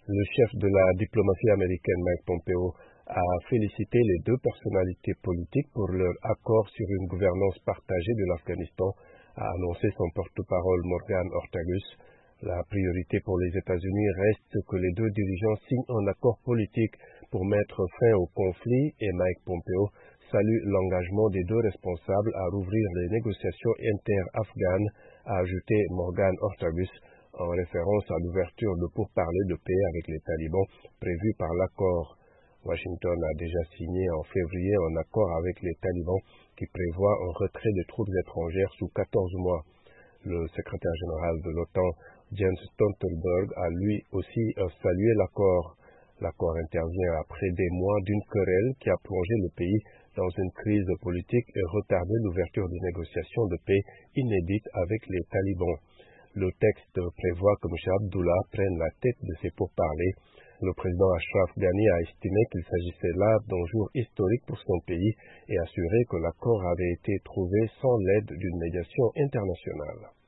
Le chef de la diplomatie américaine, Mike Pompeo, a félicité les deux personnalités politiques pour leur accord sur une gouvernance partagée de l'Afghanistan, a annoncé son porte-parole Morgan Ortagus. La priorité pour les États-Unis reste que les deux dirigeants signent un accord politique pour mettre fin au conflit et Mike Pompeo salue l'engagement des deux responsables à rouvrir les négociations inter-afghanes, a ajouté Morgan Ortagus, en référence à l'ouverture de pourparlers de paix avec les talibans prévus par l'accord. Washington a déjà signé en février un accord avec les talibans qui prévoit un retrait des troupes étrangères sous 14 mois. Le secrétaire général de l'OTAN, Jens Stoltenberg, a lui aussi salué l'accord. L'accord intervient après des mois d'une querelle qui a plongé le pays dans une crise politique et retardé l'ouverture de négociations de paix inédites avec les talibans. Le texte prévoit que M. Abdullah prenne la tête de ces pourparlers. Le président Ashraf Ghani a estimé qu'il s'agissait là d'un jour historique pour son pays et assuré que l'accord avait été trouvé sans l'aide d'une médiation internationale.